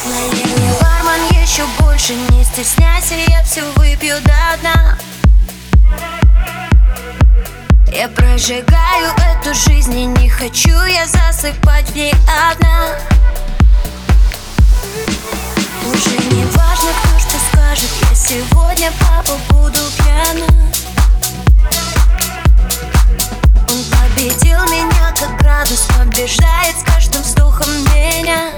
Наверное, бармен, еще больше не стесняйся, я все выпью до дна. Я прожигаю эту жизнь и не хочу я засыпать в ней одна. Уже не важно, кто что скажет, я сегодня папу буду пьяна. Он победил меня, как градус побеждает с каждым вздохом меня.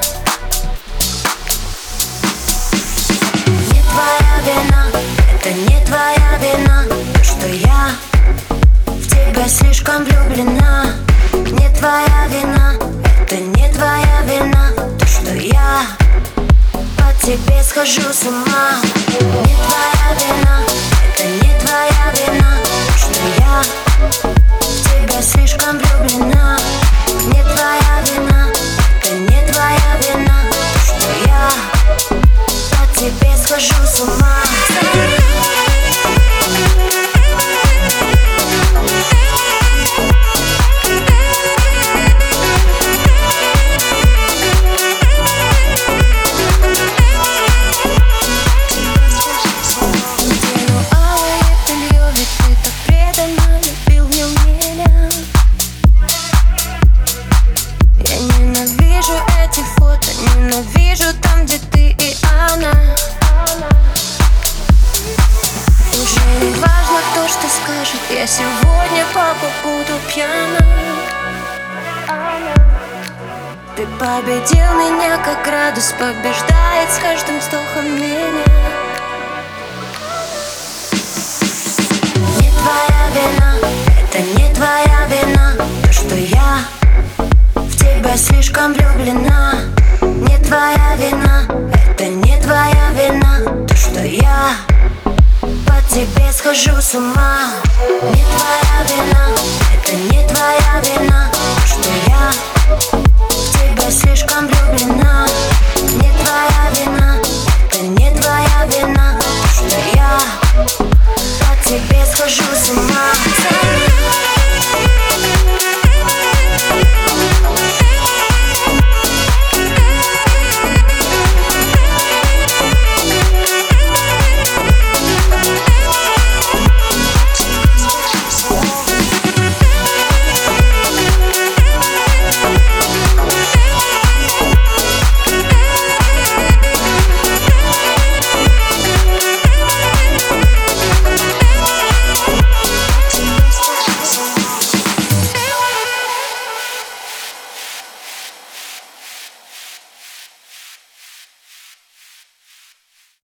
Не твоя вина, это не твоя вина, то, что я в тебя слишком влюблена. Не твоя вина, это не твоя вина, то, что я по тебе схожу с ума. Не твоя вина, это не твоя вина, то, что я в тебя слишком влюблена. Не твоя вина, это не твоя вина, то, что я по тебе схожу с ума. Ненавижу там, где ты и она. Уже не важно, кто что скажет, я сегодня папа буду пьяна. Ты победил меня, как градус побеждает с каждым вздохом меня. Не твоя вина, это не твоя вина, то, что я в тебя слишком влюблена. Не твоя вина, это не твоя вина, то, что я по тебе схожу с ума. Не твоя вина.